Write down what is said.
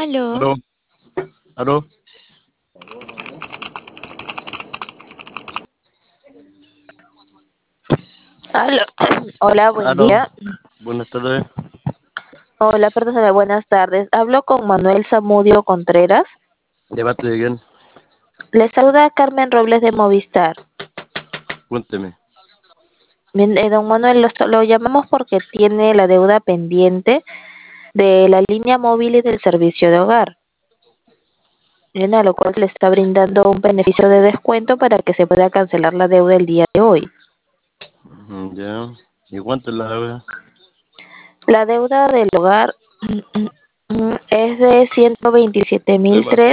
Aló, Aló, aló, aló. Hola, buen aló. día. Buenas tardes. Hola, perdón, buenas tardes. Hablo con Manuel Zamudio Contreras. Debate de bien. Le saluda Carmen Robles de Movistar. Cuénteme. Bien, don Manuel, lo llamamos porque tiene la deuda pendiente de la línea móvil y del servicio de hogar. Bien, a lo cual le está brindando un beneficio de descuento para que se pueda cancelar la deuda el día de hoy. Ya. ¿Y cuánto es la deuda? La deuda del hogar es de 127.003.